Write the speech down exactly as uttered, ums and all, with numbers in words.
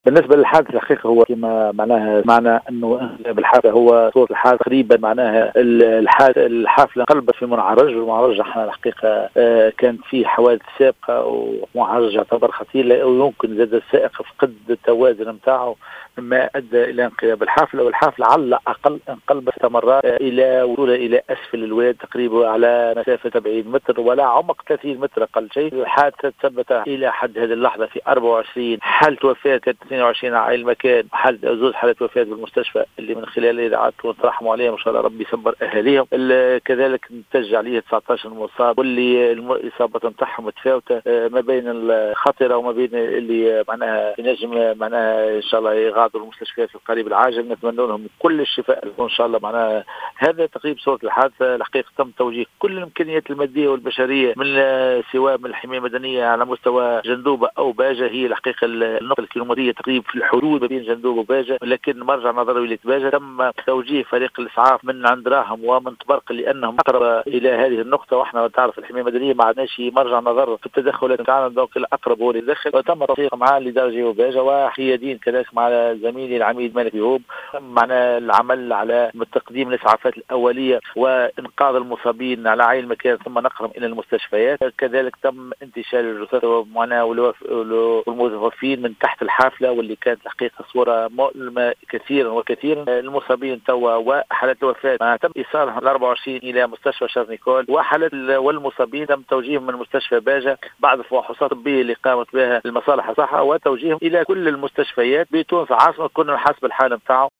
بالنسبة للحادث الحقيقة هو كما معناها معنى انه بالحادث هو صورة الحادث تقريبا معناها الحادث الحافلة انقلبت في منعرج، والمنعرج احنا الحقيقة كان في حوادث سابقة ومنعرج يعتبر خطير ويمكن زاد السائق فقد التوازن نتاعو مما ادى الى انقلاب الحافلة، والحافلة على الاقل انقلبت مرات الى وصولها الى اسفل الواد تقريبا على مسافة سبعين متر ولا عمق ثلاثين متر اقل شيء. الحادثة ثبت الى حد هذه اللحظة في أربعة وعشرين حالة وفاة، كانت اثنين وعشرين على المكان، حال زوج حالات وفاة بالمستشفى اللي من خلال دعاتهم ونترحموا عليهم ان شاء الله ربي يصبر اهاليهم. كذلك نتج عليه تسعة عشر مصاب واللي الاصابه نتاعهم متفاوته ما بين الخطره وما بين اللي معناها ينجم معناها ان شاء الله يغادروا المستشفيات في القريب العاجل. نتمنى لهم كل الشفاء ان شاء الله. معناها هذا تقريب صوره الحادثه. الحقيقه تم توجيه كل الامكانيات الماديه والبشريه من سواء من الحمايه المدنيه على مستوى جندوبه او باجه. هي الحقيقه النقطه الكيلومتريه تقريبا في الحدود ما بين جندوب وباجه، ولكن مرجع نظر ولايه باجه تم توجيه فريق الاسعاف من عند راهم ومن طبرق لانهم اقرب الى هذه النقطه، واحنا تعرف الحمايه المدنيه ما عندناش مرجع نظر في التدخلات نتاعنا، دونك الاقرب هو اللي يدخل. وتم التنسيق معاه لدرجه وباجه وحيادين كذلك مع زميلي العميد مالك يهوب معنا العمل على تقديم الاسعافات الاوليه وانقاذ المصابين على عين المكان ثم نقلهم الى المستشفيات. كذلك تم انتشال الجثث معنا والموظفين من تحت الحافله واللي كانت الحقيقه صوره مؤلمه كثيرا وكثيرا. المصابين توا وحالات الوفاه تم ايصالهم ال أربعة وعشرين الى مستشفى شارنيكول، وحالات والمصابين تم توجيههم من مستشفى باجه بعد الفحوصات الطبيه اللي قامت بها المصالح الصحه وتوجيههم الى كل المستشفيات بتونس عاصمه كل حسب الحاله نتاعو.